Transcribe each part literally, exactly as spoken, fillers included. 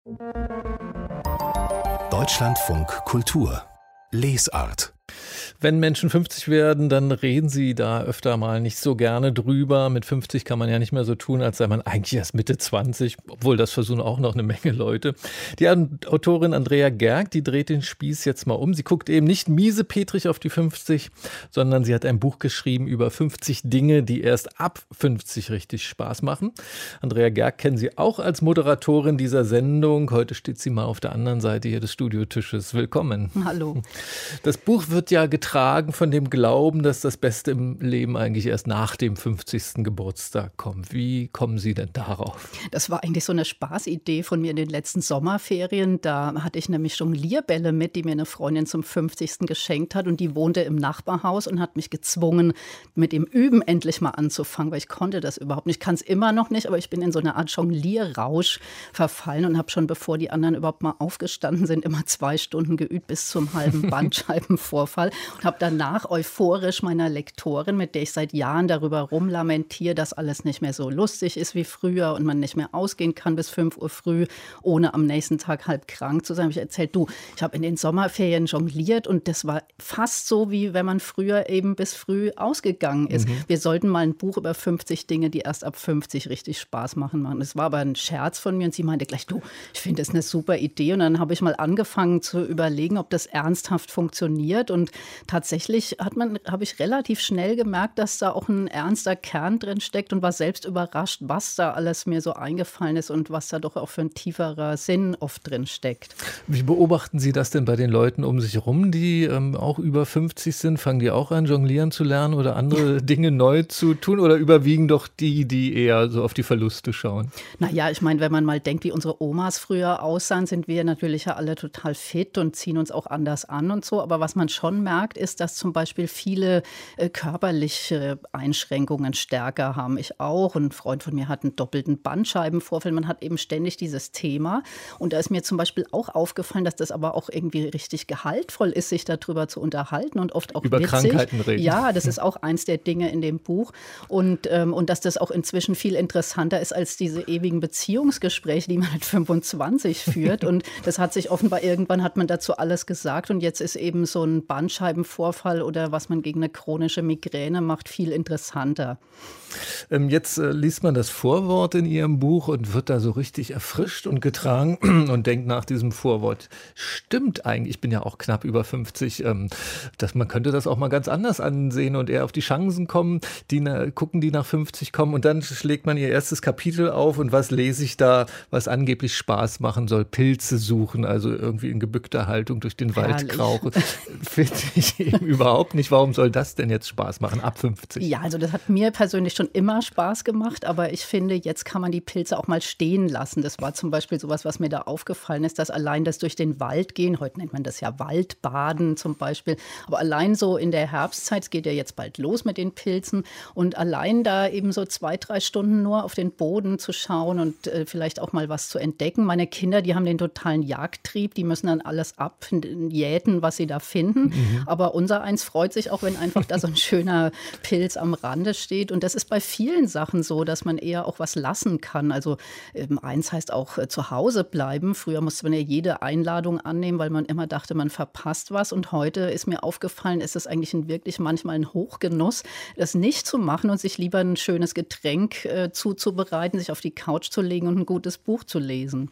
Deutschlandfunk Kultur Lesart. Wenn Menschen fünfzig werden, dann reden sie da öfter mal nicht so gerne drüber. Mit fünfzig kann man ja nicht mehr so tun, als sei man eigentlich erst Mitte zwanzig, obwohl das versuchen auch noch eine Menge Leute. Die Autorin Andrea Gerg, die dreht den Spieß jetzt mal um. Sie guckt eben nicht miesepetrig auf die fünfzig, sondern sie hat ein Buch geschrieben über fünfzig Dinge, die erst ab fünfzig richtig Spaß machen. Andrea Gerg kennen Sie auch als Moderatorin dieser Sendung. Heute steht sie mal auf der anderen Seite hier des Studiotisches. Willkommen. Hallo. Das Buch wird ja getragen von dem Glauben, dass das Beste im Leben eigentlich erst nach dem fünfzigsten Geburtstag kommt. Wie kommen Sie denn darauf? Das war eigentlich so eine Spaßidee von mir in den letzten Sommerferien. Da hatte ich nämlich Jonglierbälle mit, die mir eine Freundin zum fünfzigsten geschenkt hat. Und die wohnte im Nachbarhaus und hat mich gezwungen, mit dem Üben endlich mal anzufangen, weil ich konnte das überhaupt nicht. Ich kann es immer noch nicht, aber ich bin in so eine Art Jonglierrausch verfallen und habe schon, bevor die anderen überhaupt mal aufgestanden sind, immer zwei Stunden geübt bis zum halben Bandscheibenvorfall. Und habe danach euphorisch meiner Lektorin, mit der ich seit Jahren darüber rumlamentiere, dass alles nicht mehr so lustig ist wie früher und man nicht mehr ausgehen kann bis fünf Uhr früh, ohne am nächsten Tag halb krank zu sein, habe ich erzählt, du, ich habe in den Sommerferien jongliert und das war fast so, wie wenn man früher eben bis früh ausgegangen ist. Mhm. Wir sollten mal ein Buch über fünfzig Dinge, die erst ab fünfzig richtig Spaß machen, machen. Das war aber ein Scherz von mir und sie meinte gleich, du, ich finde das eine super Idee. Und dann habe ich mal angefangen zu überlegen, ob das ernsthaft funktioniert. Und tatsächlich hat man, habe ich relativ schnell gemerkt, dass da auch ein ernster Kern drin steckt und war selbst überrascht, was da alles mir so eingefallen ist und was da doch auch für ein tieferer Sinn oft drin steckt. Wie beobachten Sie das denn bei den Leuten um sich herum, die ähm, auch über fünfzig sind? Fangen die auch an, jonglieren zu lernen oder andere Dinge neu zu tun? Oder überwiegen doch die, die eher so auf die Verluste schauen? Naja, ich meine, wenn man mal denkt, wie unsere Omas früher aussahen, sind wir natürlich ja alle total fit und ziehen uns auch anders an und so. Aber was man schon merkt, ist, dass zum Beispiel viele äh, körperliche Einschränkungen stärker haben. Ich auch. Und ein Freund von mir hat einen doppelten Bandscheibenvorfall. Man hat eben ständig dieses Thema. Und da ist mir zum Beispiel auch aufgefallen, dass das aber auch irgendwie richtig gehaltvoll ist, sich darüber zu unterhalten und oft auch über witzig. Krankheiten reden. Ja, das ist auch eins der Dinge in dem Buch. Und, ähm, und dass das auch inzwischen viel interessanter ist als diese ewigen Beziehungsgespräche, die man mit fünfundzwanzig führt. Und das hat sich offenbar, irgendwann hat man dazu alles gesagt. Und jetzt ist eben so ein Bandscheibenvorfall oder was man gegen eine chronische Migräne macht, viel interessanter. Ähm, jetzt äh, liest man das Vorwort in Ihrem Buch und wird da so richtig erfrischt und getragen und denkt nach diesem Vorwort, stimmt eigentlich, ich bin ja auch knapp über fünfzig, ähm, dass man könnte das auch mal ganz anders ansehen und eher auf die Chancen kommen, die na, gucken, die nach fünfzig kommen und dann schlägt man ihr erstes Kapitel auf und was lese ich da, was angeblich Spaß machen soll, Pilze suchen, also irgendwie in gebückter Haltung durch den Wald Herrlich. krauchen, finde ich eben überhaupt nicht. Warum soll das denn jetzt Spaß machen, ab fünfzig? Ja, also das hat mir persönlich schon immer Spaß gemacht, aber ich finde, jetzt kann man die Pilze auch mal stehen lassen. Das war zum Beispiel sowas, was mir da aufgefallen ist, dass allein das durch den Wald gehen, heute nennt man das ja Waldbaden zum Beispiel, aber allein so in der Herbstzeit, es geht ja jetzt bald los mit den Pilzen und allein da eben so zwei, drei Stunden nur auf den Boden zu schauen und äh, vielleicht auch mal was zu entdecken. Meine Kinder, die haben den totalen Jagdtrieb, die müssen dann alles abjäten, was sie da finden, mhm. aber unser eins freut sich auch, wenn einfach da so ein schöner Pilz am Rande steht und das ist bei vielen Sachen so, dass man eher auch was lassen kann. Also ähm, eins heißt auch äh, zu Hause bleiben. Früher musste man ja jede Einladung annehmen, weil man immer dachte, man verpasst was. Und heute ist mir aufgefallen, ist es eigentlich ein, wirklich manchmal ein Hochgenuss, das nicht zu machen und sich lieber ein schönes Getränk äh, zuzubereiten, sich auf die Couch zu legen und ein gutes Buch zu lesen.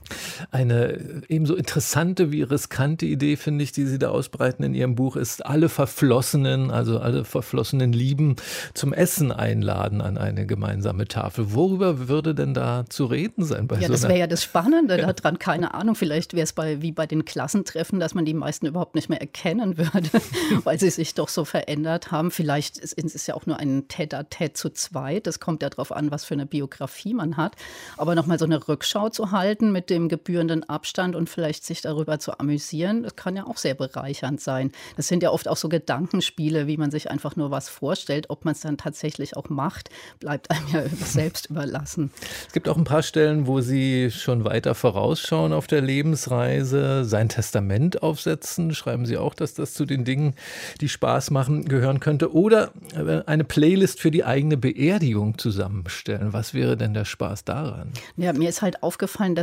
Eine ebenso interessante wie riskante Idee, finde ich, die Sie da ausbreiten in Ihrem Buch, ist, alle Verflossenen, also alle verflossenen Lieben zum Essen einladen an eine gemeinsame Tafel. Worüber würde denn da zu reden sein? Bei ja, so das wäre ja das Spannende daran, keine Ahnung. Vielleicht wäre es bei, wie bei den Klassentreffen, dass man die meisten überhaupt nicht mehr erkennen würde, weil sie sich doch so verändert haben. Vielleicht ist es ja auch nur ein Tête-à-Tête zu zweit. Das kommt ja darauf an, was für eine Biografie man hat. Aber nochmal so eine Rückschau zu halten mit dem gebührenden Abstand und vielleicht sich darüber zu amüsieren, das kann ja auch sehr bereichernd sein. Das sind ja oft auch so Gedankenspiele, wie man sich einfach nur was vorstellt. Ob man es dann tatsächlich auch macht, bleibt einem ja selbst überlassen. Es gibt auch ein paar Stellen, wo Sie schon weiter vorausschauen auf der Lebensreise, sein Testament aufsetzen. Schreiben Sie auch, dass das zu den Dingen, die Spaß machen, gehören könnte. Oder eine Playlist für die eigene Beerdigung zusammenstellen. Was wäre denn der Spaß daran? Ja, mir ist halt aufgefallen, dass wir ja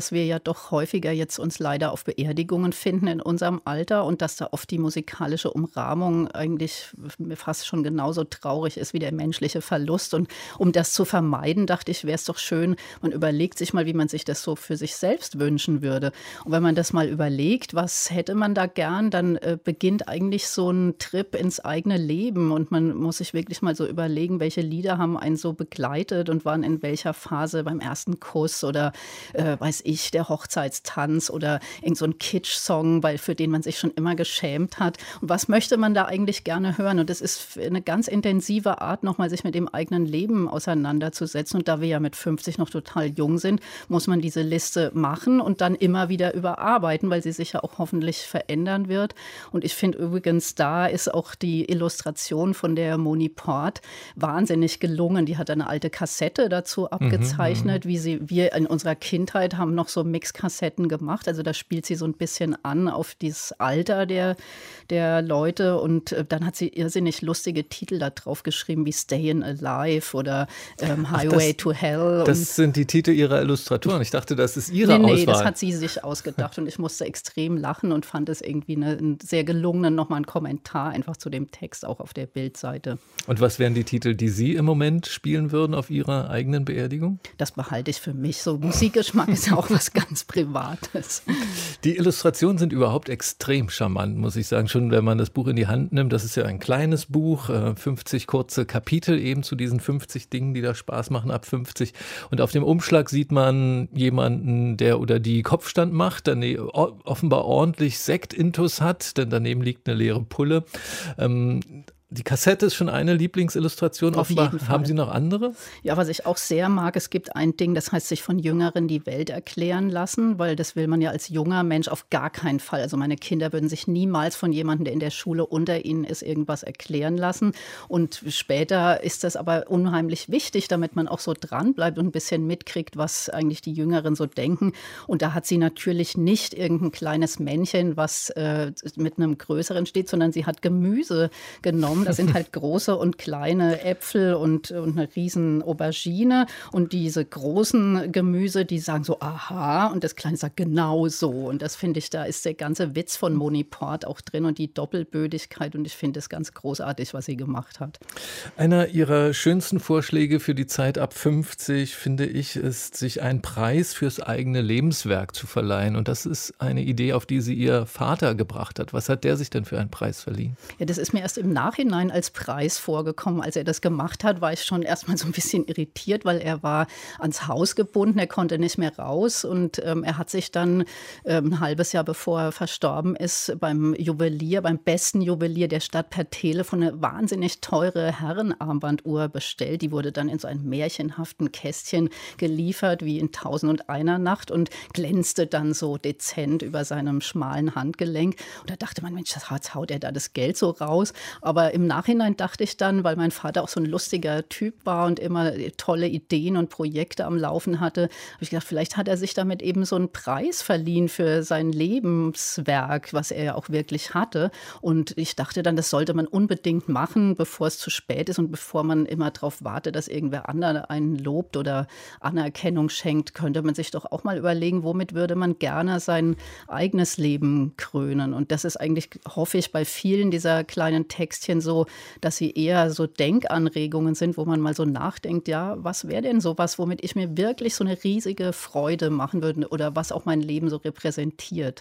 doch häufiger jetzt uns leider auf Beerdigungen finden in unserem Alter und dass da oft die musikalische Umrahmung eigentlich fast schon genauso traurig ist wie der menschliche Verlust. Und um das zu vermeiden, dachte ich, wäre es doch schön, man überlegt sich mal, wie man sich das so für sich selbst wünschen würde. Und wenn man das mal überlegt, was hätte man da gern, dann äh, beginnt eigentlich so ein Trip ins eigene Leben und man muss sich wirklich mal so überlegen, welche Lieder haben einen so begleitet und waren in welcher Phase beim ersten Kuss oder äh, weiß ich, der Hochzeitstanz oder irgend so ein Kitsch-Song, weil für den man sich schon immer geschämt hat. Und was möchte man da eigentlich gerne hören? Und das ist eine ganz intensive Art, nochmal sich mit dem eigenen Leben auseinanderzusetzen. Und da wir ja mit fünfzig noch total jung sind, muss man diese Liste machen und dann immer wieder überarbeiten, weil sie sich ja auch hoffentlich verändern wird. Und ich finde übrigens, da ist auch die Illustration von der Moni Port wahnsinnig gelungen. Die hat eine alte Kassette dazu abgezeichnet, mhm, wie sie, wir in unserer Kindheit haben noch so Mixkassetten gemacht. Also da spielt sie so ein bisschen an auf dieses Alter der, der Leute. Und äh, dann hat sie irrsinnig lustige Titel da drauf geschrieben, wie Stayin' Alive oder ähm, Highway Ach, das, to Hell. Das und sind die Titel ihrer Illustratoren. Ich dachte, das ist ihre nee, nee, Auswahl. das hat sie sich ausgedacht und ich musste extrem lachen und fand es irgendwie eine, einen sehr gelungenen, nochmal einen Kommentar einfach zu dem Text auch auf der Bildseite. Und was wären die Titel, die Sie im Moment spielen würden auf Ihrer eigenen Beerdigung? Das behalte ich für mich. So Musikgeschmack ist ja auch was ganz Privates. Die Illustrationen sind überhaupt extrem charmant, muss ich sagen. Schon wenn man das Buch in die Hand nimmt, das ist ja ein kleines Buch, fünfzig kurze Kapitel eben zu diesen fünfzig Dingen, die da Spaß machen ab fünfzig. Und auf dem Umschlag sieht man jemanden, der oder die Kopfstand macht, der offenbar ordentlich Sekt-Intus hat, denn daneben liegt eine leere Pulle. Ähm, Die Kassette ist schon eine Lieblingsillustration. Auf jeden Fall. Haben Sie noch andere? Ja, was ich auch sehr mag, es gibt ein Ding, das heißt sich von Jüngeren die Welt erklären lassen, weil das will man ja als junger Mensch auf gar keinen Fall. Also meine Kinder würden sich niemals von jemandem, der in der Schule unter ihnen ist, irgendwas erklären lassen. Und später ist das aber unheimlich wichtig, damit man auch so dranbleibt und ein bisschen mitkriegt, was eigentlich die Jüngeren so denken. Und da hat sie natürlich nicht irgendein kleines Männchen, was äh, mit einem Größeren steht, sondern sie hat Gemüse genommen. Das sind halt große und kleine Äpfel und, und eine riesen Aubergine. Und diese großen Gemüse, die sagen so, aha. Und das Kleine sagt genau so. Und das finde ich, da ist der ganze Witz von Moni Port auch drin und die Doppelbödigkeit. Und ich finde es ganz großartig, was sie gemacht hat. Einer ihrer schönsten Vorschläge für die Zeit ab fünfzig, finde ich, ist, sich einen Preis fürs eigene Lebenswerk zu verleihen. Und das ist eine Idee, auf die sie ihr Vater gebracht hat. Was hat der sich denn für einen Preis verliehen? Ja, das ist mir erst im Nachhinein als Preis vorgekommen. Als er das gemacht hat, war ich schon erstmal so ein bisschen irritiert, weil er war ans Haus gebunden, er konnte nicht mehr raus und ähm, er hat sich dann ähm, ein halbes Jahr bevor er verstorben ist, beim Juwelier, beim besten Juwelier der Stadt per Telefon eine wahnsinnig teure Herrenarmbanduhr bestellt. Die wurde dann in so einem märchenhaften Kästchen geliefert, wie in Tausend und einer Nacht und glänzte dann so dezent über seinem schmalen Handgelenk. Und da dachte man, Mensch, das haut er da das Geld so raus. Aber im Nachhinein dachte ich dann, weil mein Vater auch so ein lustiger Typ war und immer tolle Ideen und Projekte am Laufen hatte, habe ich gedacht, vielleicht hat er sich damit eben so einen Preis verliehen für sein Lebenswerk, was er ja auch wirklich hatte. Und ich dachte dann, das sollte man unbedingt machen, bevor es zu spät ist und bevor man immer darauf wartet, dass irgendwer anderer einen lobt oder Anerkennung schenkt, könnte man sich doch auch mal überlegen, womit würde man gerne sein eigenes Leben krönen. Und das ist eigentlich, hoffe ich, bei vielen dieser kleinen Textchen so, dass sie eher so Denkanregungen sind, wo man mal so nachdenkt, ja, was wäre denn sowas, womit ich mir wirklich so eine riesige Freude machen würde oder was auch mein Leben so repräsentiert.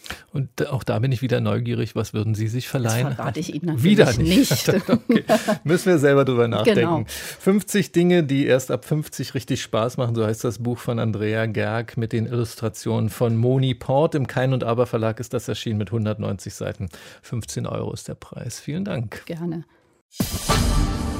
Und auch da bin ich wieder neugierig. Was würden Sie sich verleihen? Das verrate ich Ihnen natürlich wieder nicht. nicht. Okay. Müssen wir selber drüber nachdenken. Genau. fünfzig Dinge, die erst ab fünfzig richtig Spaß machen. So heißt das Buch von Andrea Gerg mit den Illustrationen von Moni Port. Im Kein und Aber Verlag ist das erschienen mit hundertneunzig Seiten. fünfzehn Euro ist der Preis. Vielen Dank. Gerne.